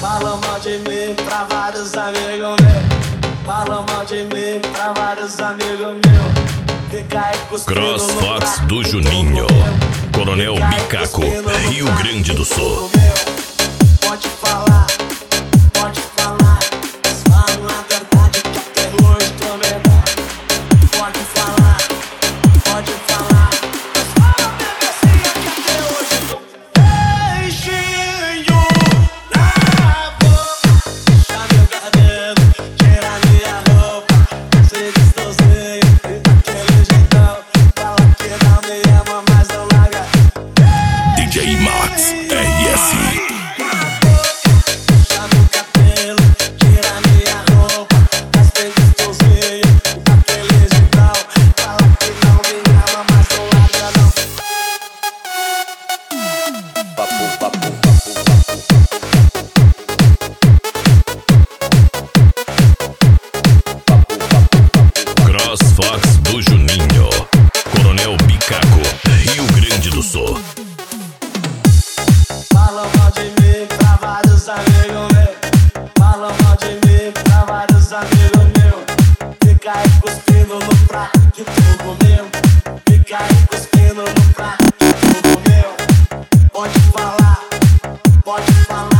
Fala mal de mim pra vários amigos meus. Fala mal de mim pra vários amigos meus. Fica aí cuspindo no CrossFox prato do que Juninho, tu comeu. Coronel Fica aí Bicaco, cuspindo no Rio prato Grande do que tu Sul. comeu. Pode falar, pode falar. Fala a verdade que até hoje tô melhor. Pode falar, pode falar. Fala a bebecinha que até hoje tô. Beijinho na boca. Deixa meu cabelo, tira minha roupa. Se distorcer e daquele jeitão. Fala que não me ama, mas não larga. DJ Max RS. Deixa meu cabelo, tira minha roupa. Mas tem distorcer e daquele jeitão. Fala que não me ama, mas não larga não. CrossFox do Juninho, Coronel Bicaco, Rio Grande do Sul. Fala mal de mim pra vários amigos meus. Fala mal de mim pra vários amigos meus. Fica aí cuspindo no prato que tu comeu. Fica aí cuspindo no prato que tu comeu. Pode falar, pode falar.